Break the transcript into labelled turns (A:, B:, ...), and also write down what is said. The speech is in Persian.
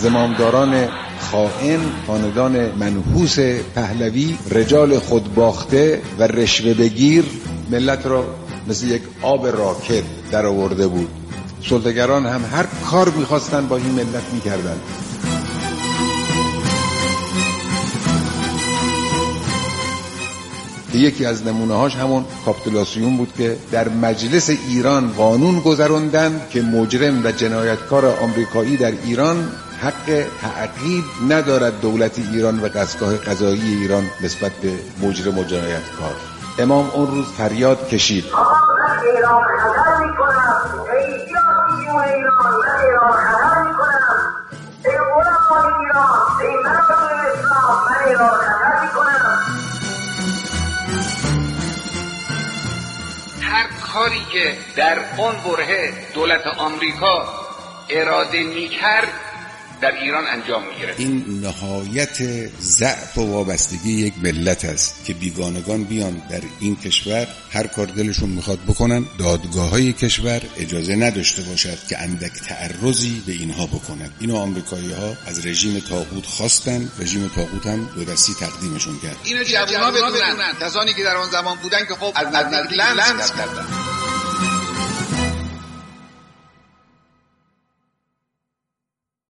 A: زمامداران خائن، خاندان منحوس پهلوی، رجال خودباخته و رشوه بگیر ملت را مثل یک آب راکد در آورده بود. سلطه‌گران هم هر کار می‌خواستن با این ملت می‌کردن. یکی از نمونه‌هاش همون کاپیتولاسیون بود که در مجلس ایران قانون گذراندن که مجرم و جنایتکار آمریکایی در ایران حق تعقیب ندارد دولت ایران و دستگاه قضایی ایران نسبت به مجرم و جنایتکار. امام اون روز فریاد کشید: ایران خطر می‌کنم، ای سیاسیون ایران، من ایران خطر می‌کنم، ای علمای ایران، ای مردم اسلام، من ایران خطر می‌کنم.
B: هر کاری که در اون برهه دولت آمریکا اراده می‌کرد در ایران انجام می‌گرفت.
C: این نهایت ضعف و وابستگی یک ملت است که بیگانگان بیان در این کشور هر کار دلشون میخواد بکنن، دادگاه‌های کشور اجازه نداشته باشد که اندک تعرضی به اینها بکنن. اینو آمریکایی‌ها از رژیم طاغوت خواستن، رژیم طاغوت هم دو دستی تقدیمشون کرد.
B: اینو جوونا بدونن، کسانی که در آن زمان بودن که خب از نزدیک لمس کردن.